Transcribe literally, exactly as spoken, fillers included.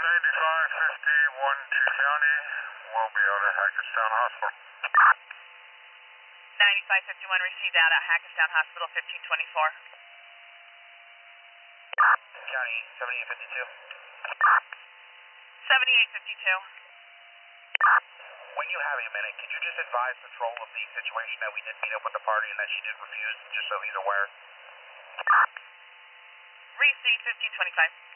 ninety-five fifty-one to County. We'll be out at Hackettstown Hospital. ninety-five fifty-one received out at Hackettstown Hospital, fifteen twenty-four. County seventy-eight fifty-two. seventy-eight fifty-two. When you have a minute, can you just advise Patrol of the situation that we did meet up with the party and that she did refuse, just so he's aware? Received, fifteen twenty-five.